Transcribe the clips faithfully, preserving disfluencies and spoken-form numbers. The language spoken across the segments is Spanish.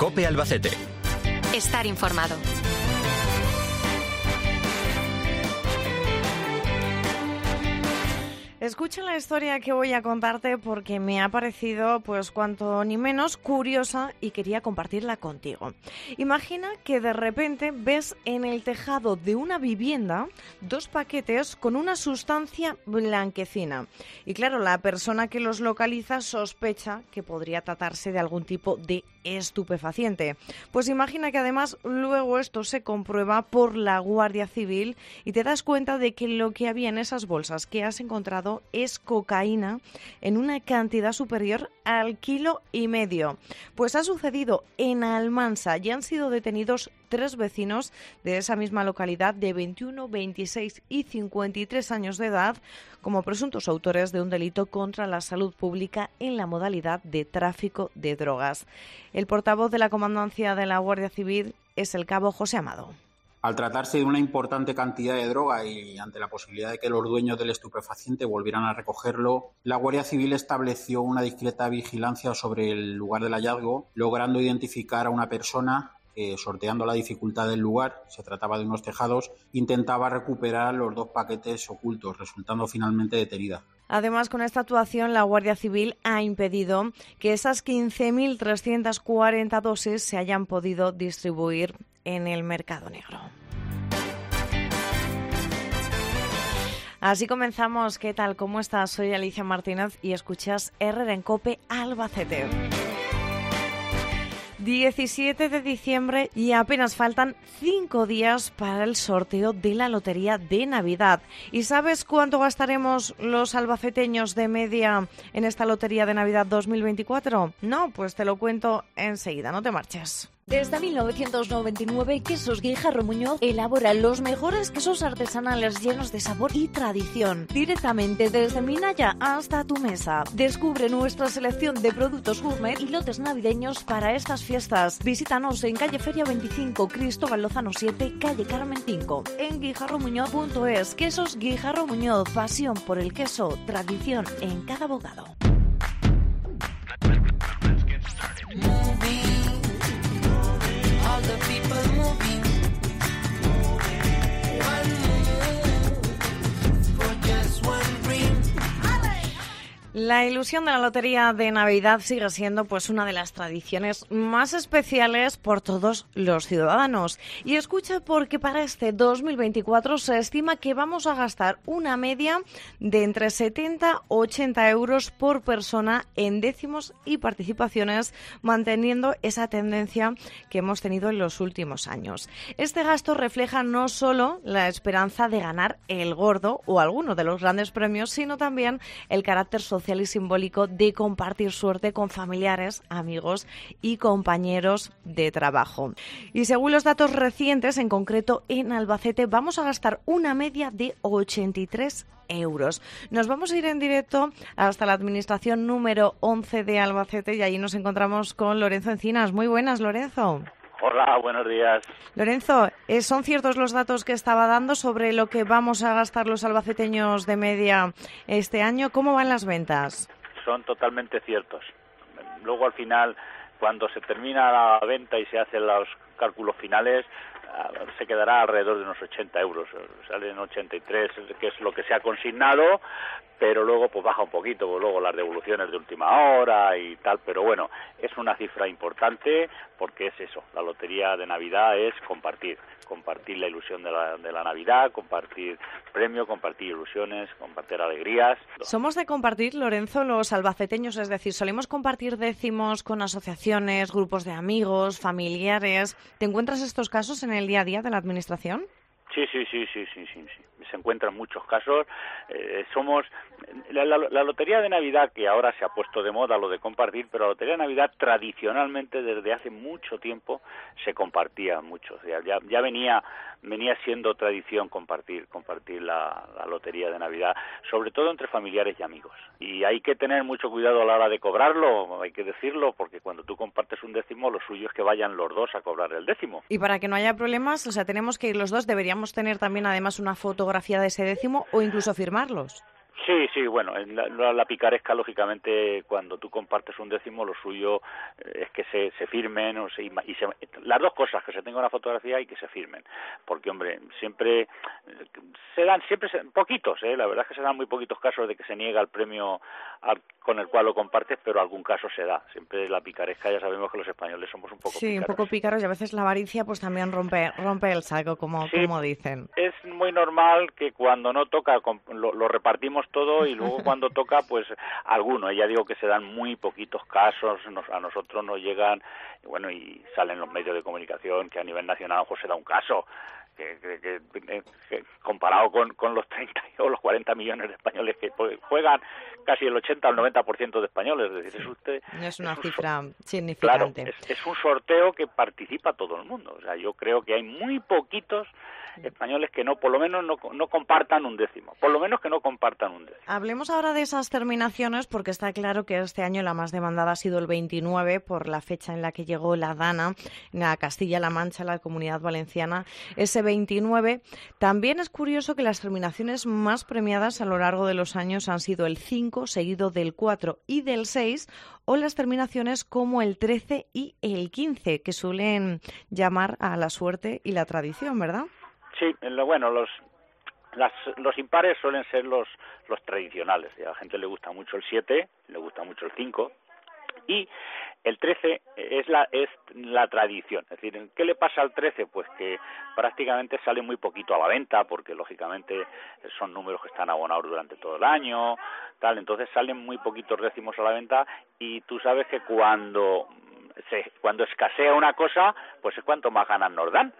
COPE Albacete. Estar informado. Escucha la historia que voy a contarte porque me ha parecido, pues, cuanto ni menos curiosa y quería compartirla contigo. Imagina que de repente ves en el tejado de una vivienda dos paquetes con una sustancia blanquecina. Y claro, la persona que los localiza sospecha que podría tratarse de algún tipo de estupefaciente. Pues imagina que además luego esto se comprueba por la Guardia Civil y te das cuenta de que lo que había en esas bolsas que has encontrado es cocaína en una cantidad superior al kilo y medio. Pues ha sucedido en Almansa y han sido detenidos tres vecinos de esa misma localidad de veintiuno, veintiséis y cincuenta y tres años de edad como presuntos autores de un delito contra la salud pública en la modalidad de tráfico de drogas. El portavoz de la Comandancia de la Guardia Civil es el cabo José Amado. Al tratarse de una importante cantidad de droga y ante la posibilidad de que los dueños del estupefaciente volvieran a recogerlo, la Guardia Civil estableció una discreta vigilancia sobre el lugar del hallazgo, logrando identificar a una persona que, sorteando la dificultad del lugar, se trataba de unos tejados, intentaba recuperar los dos paquetes ocultos, resultando finalmente detenida. Además, con esta actuación, la Guardia Civil ha impedido que esas quince mil trescientas cuarenta dosis se hayan podido distribuir en el mercado negro. Así comenzamos. ¿Qué tal? ¿Cómo estás? Soy Alicia Martínez y escuchas Herrera en COPE Albacete. diecisiete de diciembre y apenas faltan cinco días para el sorteo de la Lotería de Navidad. ¿Y sabes cuánto gastaremos los albaceteños de media en esta Lotería de Navidad dos mil veinticuatro? No, pues te lo cuento enseguida, no te marches. Desde mil novecientos noventa y nueve, Quesos Guijarro Muñoz elabora los mejores quesos artesanales llenos de sabor y tradición, directamente desde Minaya hasta tu mesa. Descubre nuestra selección de productos gourmet y lotes navideños para estas fiestas. Visítanos en calle Feria veinticinco, Cristóbal Lozano siete, calle Carmen cinco, en guijarro muñoz punto es. Quesos Guijarro Muñoz, pasión por el queso, tradición en cada bocado. La ilusión de la Lotería de Navidad sigue siendo pues una de las tradiciones más especiales por todos los ciudadanos. Y escucha, porque para este dos mil veinticuatro se estima que vamos a gastar una media de entre setenta a ochenta euros por persona en décimos y participaciones, manteniendo esa tendencia que hemos tenido en los últimos años. Este gasto refleja no solo la esperanza de ganar el gordo o alguno de los grandes premios, sino también el carácter social y simbólico de compartir suerte con familiares, amigos y compañeros de trabajo. Y según los datos recientes, en concreto en Albacete, vamos a gastar una media de ochenta y tres euros. Nos vamos a ir en directo hasta la administración número once de Albacete y allí nos encontramos con Lorenzo Encinas. Muy buenas, Lorenzo. Hola, buenos días. Lorenzo, ¿son ciertos los datos que estaba dando sobre lo que vamos a gastar los albaceteños de media este año? ¿Cómo van las ventas? Son totalmente ciertos. Luego, al final, cuando se termina la venta y se hacen los cálculos finales, se quedará alrededor de unos ochenta euros. Salen ochenta y tres, que es lo que se ha consignado, pero luego pues baja un poquito, pues luego las devoluciones de última hora y tal, pero bueno, es una cifra importante porque es eso, la Lotería de Navidad es compartir, compartir la ilusión de la, de la Navidad, compartir premio, compartir ilusiones, compartir alegrías. ¿Somos de compartir, Lorenzo, los albaceteños? Es decir, ¿solemos compartir décimos con asociaciones, grupos de amigos, familiares? ¿Te encuentras estos casos en el día a día de la administración? Sí, sí, sí, sí, sí, sí, sí. Se encuentran muchos casos. Eh, somos la, la, la Lotería de Navidad, que ahora se ha puesto de moda lo de compartir, pero la Lotería de Navidad tradicionalmente desde hace mucho tiempo se compartía mucho. O sea, ya, ya venía venía siendo tradición compartir compartir la, la Lotería de Navidad, sobre todo entre familiares y amigos. Y hay que tener mucho cuidado a la hora de cobrarlo, hay que decirlo, porque cuando tú compartes un décimo, lo suyo es que vayan los dos a cobrar el décimo. Y para que no haya problemas, o sea, tenemos que ir los dos, deberíamos tener también además una fotografía de ese décimo o incluso firmarlos. Sí, sí, bueno, en la, la, la picaresca, lógicamente, cuando tú compartes un décimo, lo suyo es que se, se firmen, o se, y se, las dos cosas, que se tenga una fotografía y que se firmen, porque, hombre, siempre se dan, siempre se, poquitos, ¿eh? La verdad es que se dan muy poquitos casos de que se niega el premio al, con el cual lo compartes, pero algún caso se da. Siempre la picaresca, ya sabemos que los españoles somos un poco sí, pícaros. un poco pícaros, y a veces la avaricia pues también rompe rompe el saco, como, sí, como dicen. Es muy normal que cuando no toca lo, lo repartimos todo y luego cuando toca, pues alguno, ya digo que se dan muy poquitos casos, nos, a nosotros nos llegan, y bueno, y salen los medios de comunicación que a nivel nacional a lo mejor se da un caso, que, que, que, que comparado con, con los treinta o los cuarenta millones de españoles que juegan, casi el ochenta o el noventa por ciento de españoles, es decir, es usted... Es una es cifra un, significante. Claro, es, es un sorteo que participa todo el mundo, o sea, yo creo que hay muy poquitos españoles que no, por lo menos no, no compartan un décimo, por lo menos que no compartan un décimo. Hablemos ahora de esas terminaciones, porque está claro que este año la más demandada ha sido el veintinueve, por la fecha en la que llegó la DANA, a Castilla-La Mancha, la Comunidad Valenciana, ese veintinueve. También es curioso que las terminaciones más premiadas a lo largo de los años han sido el cinco, seguido del cuatro y del seis, o las terminaciones como el trece y el quince, que suelen llamar a la suerte y la tradición, ¿verdad? Sí, bueno, los las, los impares suelen ser los los tradicionales. A la gente le gusta mucho el siete, le gusta mucho el cinco, y el trece es la es la tradición. Es decir, ¿qué le pasa al trece? Pues que prácticamente sale muy poquito a la venta, porque lógicamente son números que están abonados durante todo el año, tal. Entonces salen muy poquitos décimos a la venta, y tú sabes que cuando se, cuando escasea una cosa, pues es cuanto más ganas nos dan.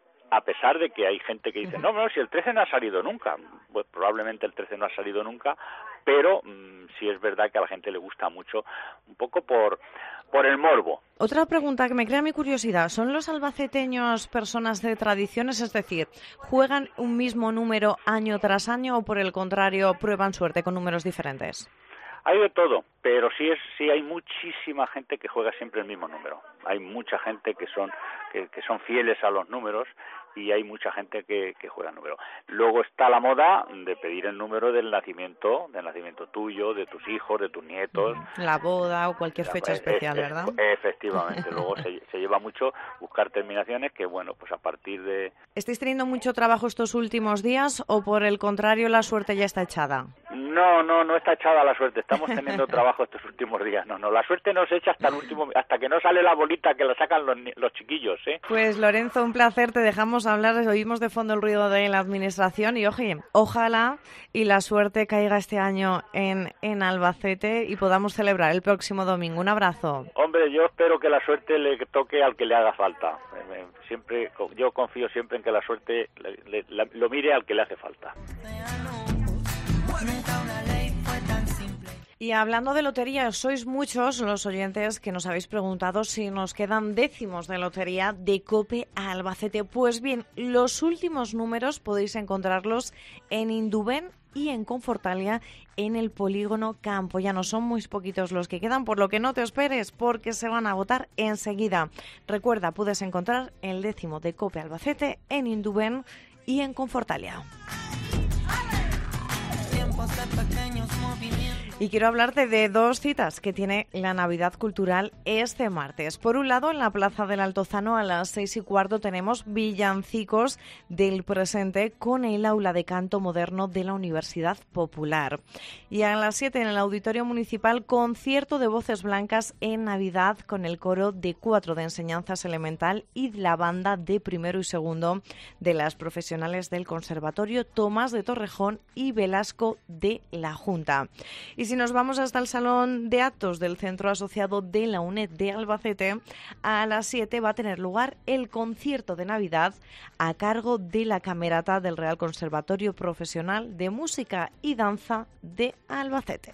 A pesar de que hay gente que dice, no, no, si el trece no ha salido nunca. Pues probablemente el trece no ha salido nunca, pero mmm, sí es verdad que a la gente le gusta mucho, un poco por por el morbo. Otra pregunta que me crea mi curiosidad, ¿son los albaceteños personas de tradiciones? Es decir, ¿juegan un mismo número año tras año o, por el contrario, prueban suerte con números diferentes? Hay de todo, pero sí es sí hay muchísima gente que juega siempre el mismo número. Hay mucha gente que son que, que son fieles a los números, y hay mucha gente que, que juega el número. Luego está la moda de pedir el número del nacimiento, del nacimiento tuyo, de tus hijos, de tus nietos. La boda o cualquier fecha es, especial, es, ¿verdad? Efectivamente. Luego se, se lleva mucho buscar terminaciones que, bueno, pues a partir de... ¿Estáis teniendo mucho trabajo estos últimos días o, por el contrario, la suerte ya está echada? No, no, no está echada la suerte. Estamos teniendo trabajo estos últimos días. No, no, la suerte no se echa hasta el último, hasta que no sale la bolita que la sacan los, los chiquillos, ¿eh? Pues, Lorenzo, un placer. Te dejamos hablar. Oímos de fondo el ruido de la administración y, oye, ojalá y la suerte caiga este año en, en Albacete y podamos celebrar el próximo domingo. Un abrazo. Hombre, yo espero que la suerte le toque al que le haga falta. Siempre, yo confío siempre en que la suerte le, le, la, lo mire al que le hace falta. Y hablando de lotería, sois muchos los oyentes que nos habéis preguntado si nos quedan décimos de lotería de COPE a Albacete. Pues bien, los últimos números podéis encontrarlos en Indubén y en Confortalia, en el polígono Campoyano. Son muy poquitos los que quedan, por lo que no te esperes, porque se van a agotar enseguida. Recuerda, puedes encontrar el décimo de COPE Albacete en Indubén y en Confortalia. Y quiero hablarte de dos citas que tiene la Navidad Cultural este martes. Por un lado, en la Plaza del Altozano a las seis y cuarto tenemos villancicos del presente con el aula de canto moderno de la Universidad Popular. Y a las siete en el Auditorio Municipal, concierto de voces blancas en Navidad con el coro de cuatro de enseñanzas elemental y la banda de primero y segundo de las profesionales del Conservatorio Tomás de Torrejón y Velasco de la Junta. Y si nos vamos hasta el Salón de Actos del Centro Asociado de la UNED de Albacete, a las siete va a tener lugar el concierto de Navidad a cargo de la Camerata del Real Conservatorio Profesional de Música y Danza de Albacete.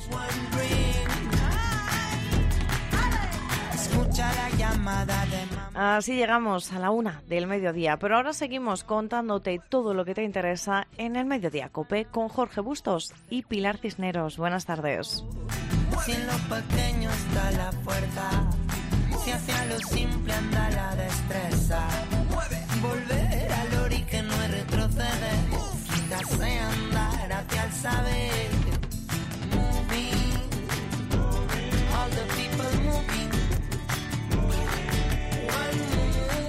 Así llegamos a la una del mediodía, pero ahora seguimos contándote todo lo que te interesa en el Mediodía COPE con Jorge Bustos y Pilar Cisneros. Buenas tardes. Si en lo pequeño está la fuerza, si hacia lo simple anda la destreza, volver al ori que no es retroceder. te hace andar hacia el saber. Moving